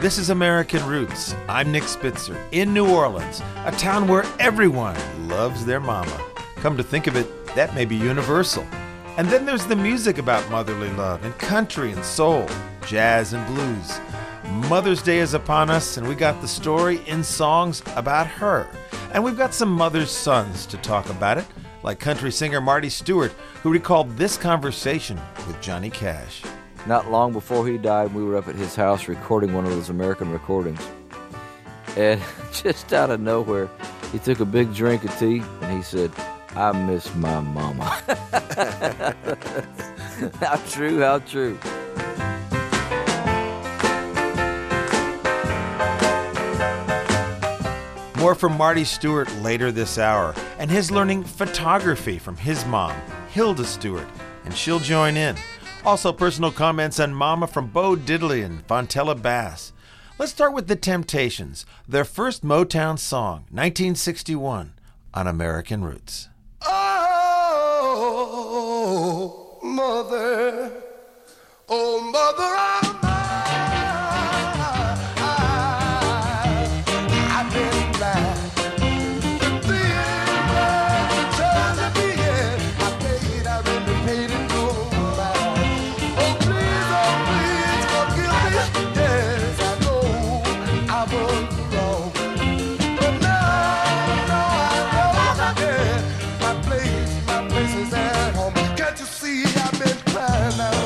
This is American Roots. I'm Nick Spitzer in New Orleans, a town where everyone loves their mama. Come to think of it, that may be universal. And then there's the music about motherly love in country and soul, jazz and blues. Mother's Day is upon us, and we got the story in songs about her. And we've got some mother's sons to talk about it, like country singer Marty Stuart, who recalled this conversation with Johnny Cash. Not long before he died, we were up at his house recording one of his American recordings. And just out of nowhere, he took a big drink of tea and he said, "I miss my mama." How true, how true. More from Marty Stuart later this hour, and his learning photography from his mom, Hilda Stuart, and she'll join in. Also, personal comments on Mama from Bo Diddley and Fontella Bass. Let's start with The Temptations, their first Motown song, 1961, on American Roots. Oh, mother, I've been blind. The time to be in, I really paid it no mind. Oh, please forgive me. Yes, I know I was wrong. But now I know my place is at home. Can't you see I've been crying out?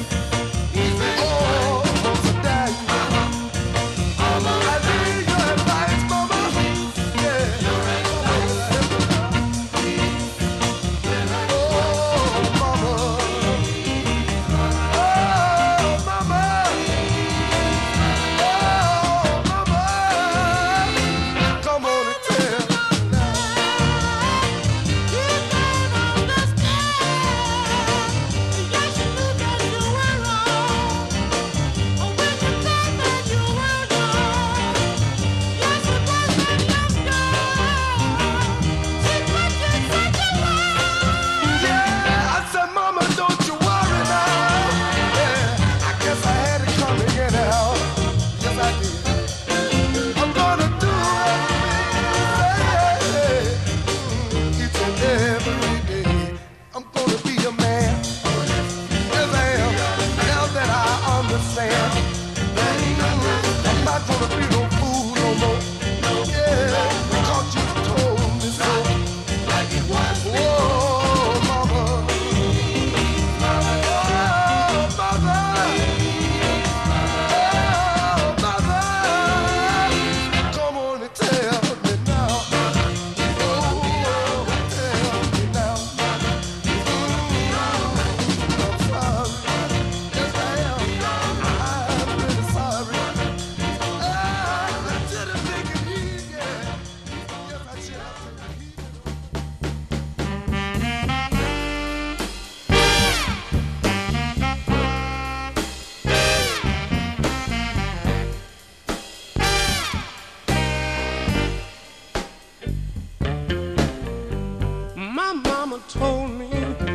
Told me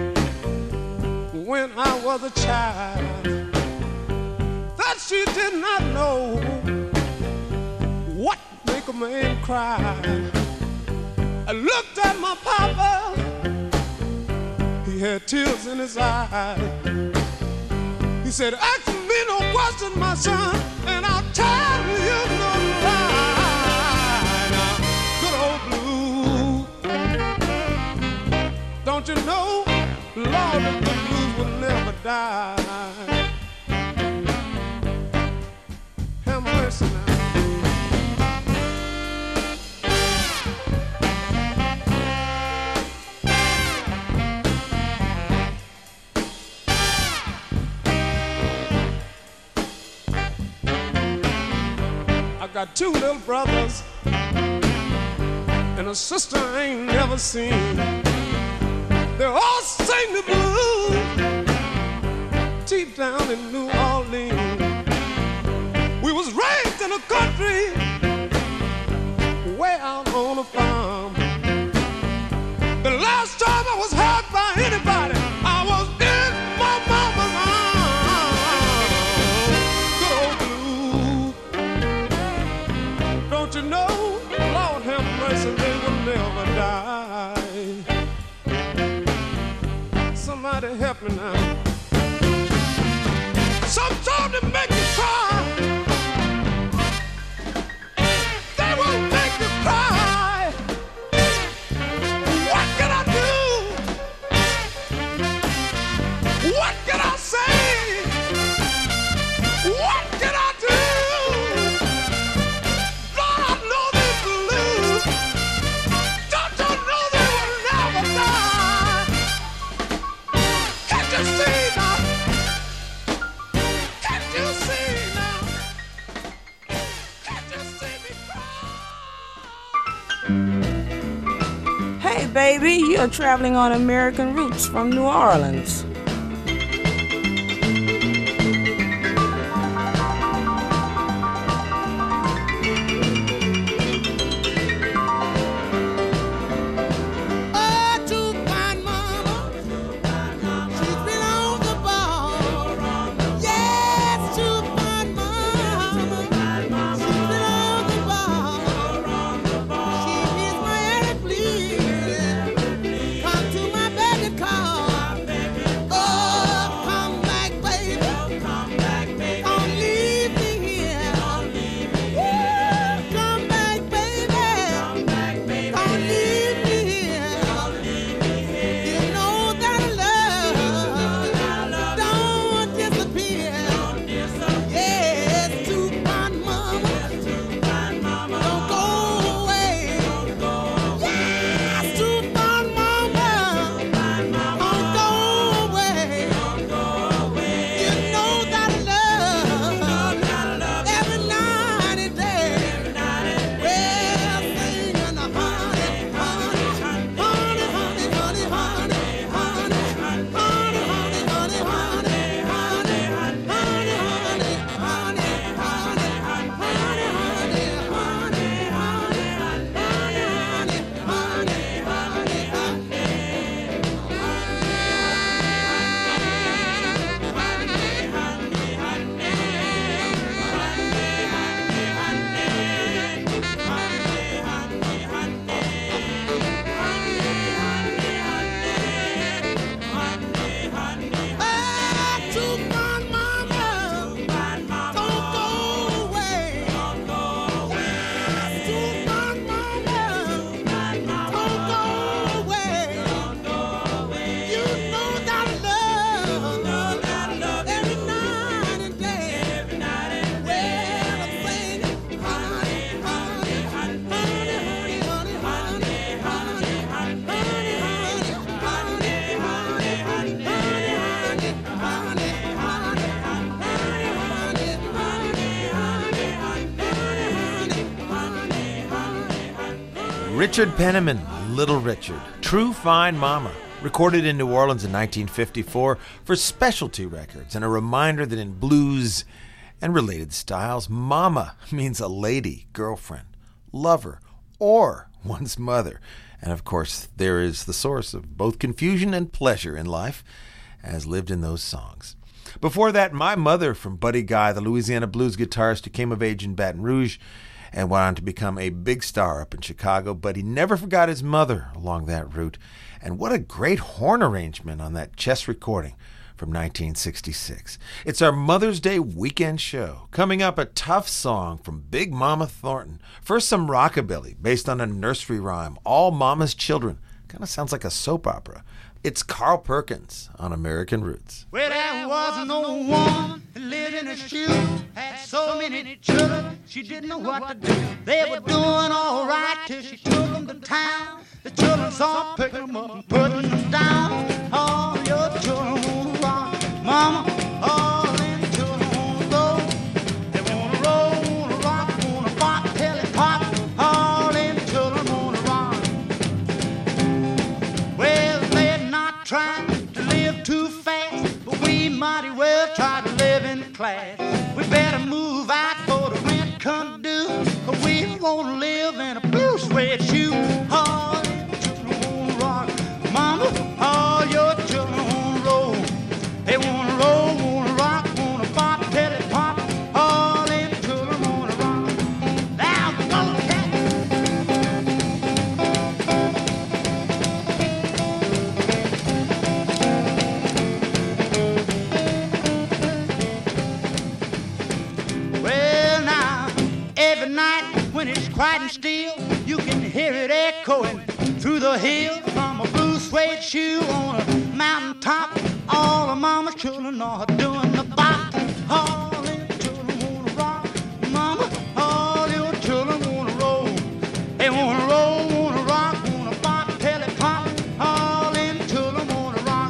when I was a child that she did not know what make a man cry. I looked at my papa, he had tears in his eyes. He said, "Ask me no question, my son, and I'll tell you no lie." Now, good old blue, don't you know, Lord, the blues will never die. Have mercy now. I got two little brothers and a sister I ain't never seen. They all sing the blues deep down in New Orleans. We was raised in a country way out on a farm. The last time I was hurt by anybody, I was in my mama's arms. Good old blue. Don't you know, Lord have mercy, they will never die. Somebody help me now. Some songs that make you cry, they will make you cry. What can I do? What can I say? What can I do? Lord, I know they believe. Don't you know they will never die? Can't you see now? Can't you see now? Can't you see me cry? Hey, baby, you're traveling on American Roots from New Orleans. Richard Penniman, Little Richard, True Fine Mama, recorded in New Orleans in 1954 for Specialty Records, and a reminder that in blues and related styles, mama means a lady, girlfriend, lover, or one's mother. And of course, there is the source of both confusion and pleasure in life, as lived in those songs. Before that, My Mother from Buddy Guy, the Louisiana blues guitarist who came of age in Baton Rouge and went on to become a big star up in Chicago, but he never forgot his mother along that route. And what a great horn arrangement on that chess recording from 1966. It's our Mother's Day weekend show. Coming up, a tough song from Big Mama Thornton. First, some rockabilly based on a nursery rhyme, All Mama's Children. Kind of sounds like a soap opera. It's Carl Perkins on American Roots. Well, there was no woman that lived in a shoe, had so many children, she didn't know what to do. They were doing all right till she took them to town. The children saw her, pick them up and put them down. All your children wanna rock, mama, all them children wanna go. They wanna roll, wanna rock, wanna pop, tell it pop, all them children wanna rock. Well, they're not trying to live too fast, but we mighty well try to live in class. We better move out for the rent come due, 'cause we won't live in a blue suede shoe. All them children wanna rock, mama, all your children wanna roll. They wanna roll, wanna rock, wanna pop, tell it pop, all them children wanna rock. Now, night when it's quiet and still, you can hear it echoing through the hills from a blue suede shoe on a mountain top. All of mama's children are doing the bop. All them children wanna rock, mama. All your children wanna roll. They wanna roll, wanna rock, wanna bop, tell it pop. All them children wanna rock.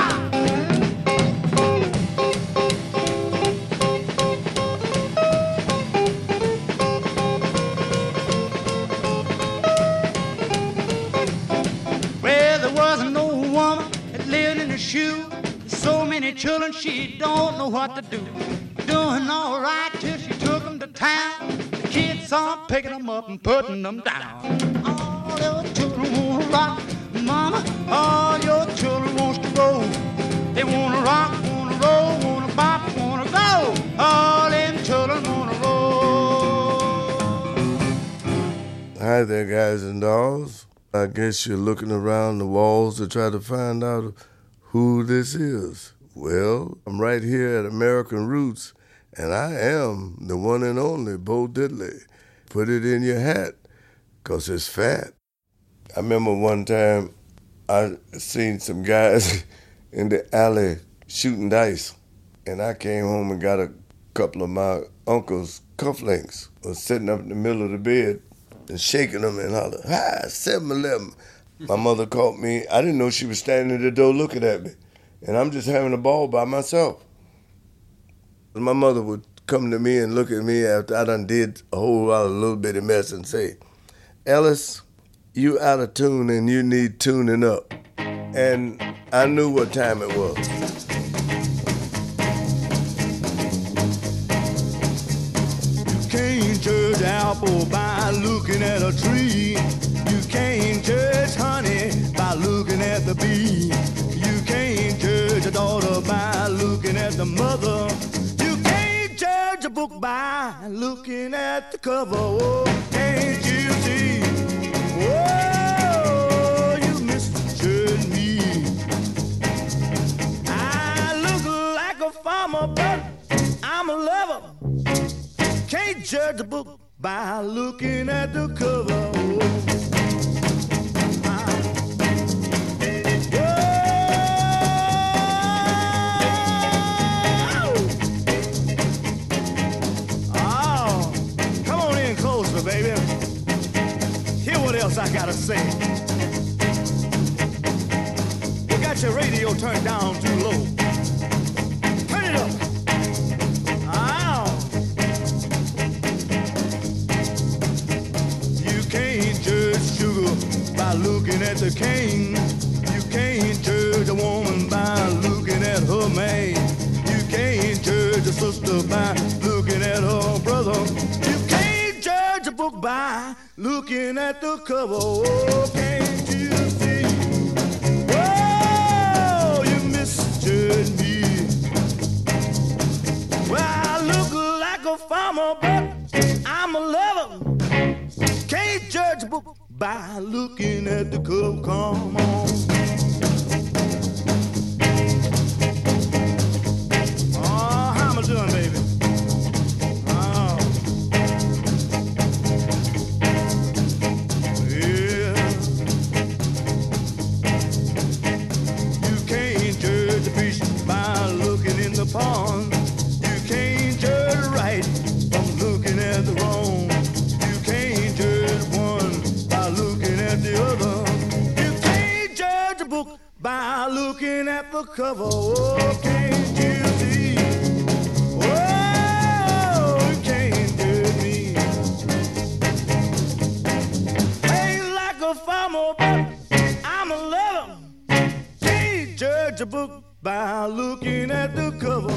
Well, there wasn't no woman that lived in a shoe. So many children, she don't know what to do. Doing all right till she took them to town. The kids are picking them up and putting them down. All your children wanna rock, mama. All your children wants to roll. They wanna rock, wanna roll, wanna bop, wanna go. All them children wanna roll. Hi there, guys and dolls. I guess you're looking around the walls to try to find out who this is. Well, I'm right here at American Roots, and I am the one and only Bo Diddley. Put it in your hat, 'cause it's fat. I remember one time I seen some guys in the alley shooting dice, and I came home and got a couple of my uncle's cufflinks. I was sitting up in the middle of the bed and shaking them and hollering, "Hi, 7-Eleven." My mother caught me. I didn't know she was standing at the door looking at me. And I'm just having a ball by myself. My mother would come to me and look at me after I done did a whole lot of little bitty mess and say, "Ellis, you out of tune and you need tuning up." And I knew what time it was. You can't judge apple by looking at a tree. You can't judge honey by looking at the bee. You can't judge a daughter by looking at the mother. You can't judge a book by looking at the cover. Oh, can't you see? Oh, you misjudge me. I look like a farmer, but I'm a lover. Can't judge a book by looking at the cover. Baby, hear what else I gotta say. You got your radio turned down too low. Turn it up. Ow. You can't judge sugar by looking at the cane. You can't judge a woman by looking at her man. You can't judge a sister by looking at her brother. A book by looking at the cover. Oh, can't you see? Oh, you misjudge me. Well, I look like a farmer, but I'm a lover. Can't judge a book by looking at the cover. Come on. Oh, how am I doing, baby? Pond. You can't judge right from looking at the wrong. You can't judge one by looking at the other. You can't judge a book by looking at the cover. Oh, can't you see? Oh, you can't judge me. Ain't like a farmer, but I'm a lover. Can't judge a book by looking at the cover.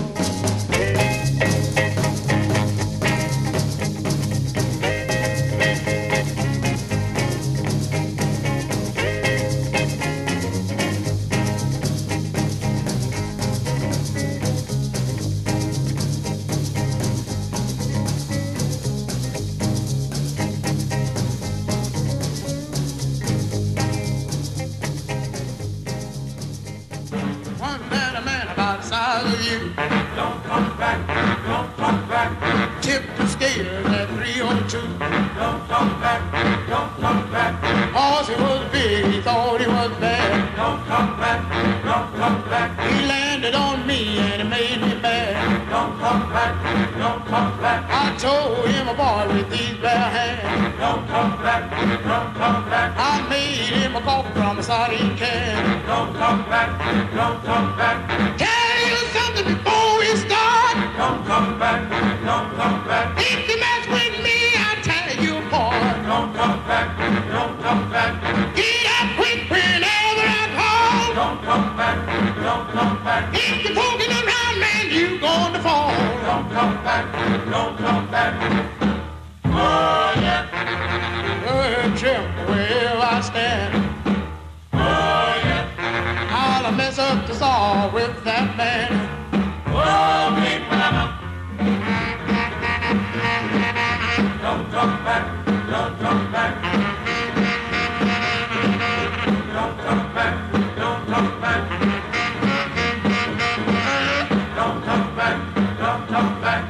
Don't come back, tip the scale at 302. Don't talk back. Don't talk back. Cause he was big, he thought he was bad. Don't talk back. Don't talk back. He landed on me and it made me mad. Don't talk back. Don't talk back. I told him a boy with these bare hands. Don't talk back. Don't talk back. I made him a coffee from a sardine can. Don't talk back. Don't talk back. Tell you something before we start. Don't talk back. Don't talk back. If you mess with me, I'll tear you apart. Don't talk back. Don't talk back. Get up quick whenever I call. Don't talk back. Don't talk back. If you're poking around, man, you going to fall. Don't talk back. Don't talk back. Oh, yeah. Jim, where I stand. Oh, yeah. I'll mess up the saw with that man. Oh, big mama. Don't talk back. Don't talk back. Don't talk back. Don't talk back. Don't talk back. Don't talk back.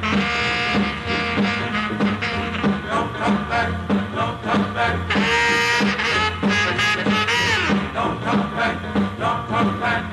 Don't talk back. Don't talk back. Don't talk back. Don't talk back.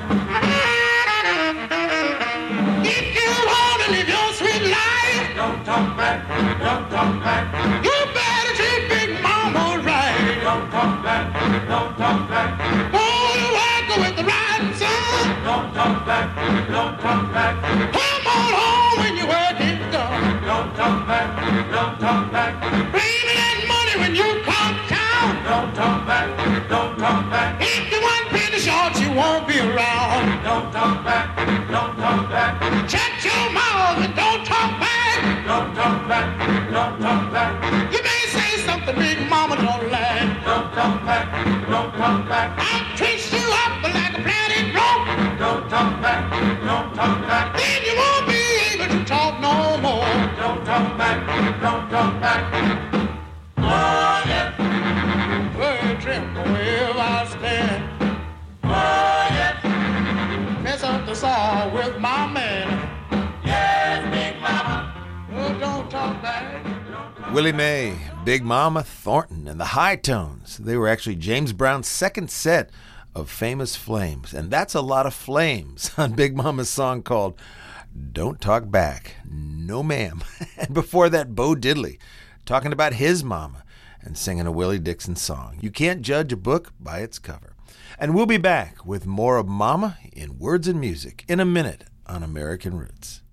If you want to live your sweet life, don't talk back. Don't talk back. You better treat Big Mama right. Don't talk back. Don't talk back. Go to work with the riding son. Don't talk back. Don't talk back. Come on home when your work is done. Don't talk back. Don't talk back. Bring me that money when you come town. Don't talk back. Don't talk back. If you want penny short, you won't be around. Don't talk back. Don't talk back. Shut your mouth and don't talk back. Don't talk back. Don't talk back. You may say something Big Mama don't like. Don't talk back. Don't talk back. I'll twist you up like a plaited rope. Don't talk back. Don't talk back. Then you won't be able to talk no more. Don't talk back. Don't talk back. Oh, yeah. Where Trim, where I stand. Oh, yeah. Mess up the saw with my man. Yes, Big Mama. Oh, don't talk back. Willie Mae, Big Mama Thornton, and the High Tones. They were actually James Brown's second set of Famous Flames. And that's a lot of flames on Big Mama's song called Don't Talk Back. No, ma'am. And before that, Bo Diddley talking about his mama and singing a Willie Dixon song. You can't judge a book by its cover. And we'll be back with more of Mama in Words and Music in a minute on American Roots.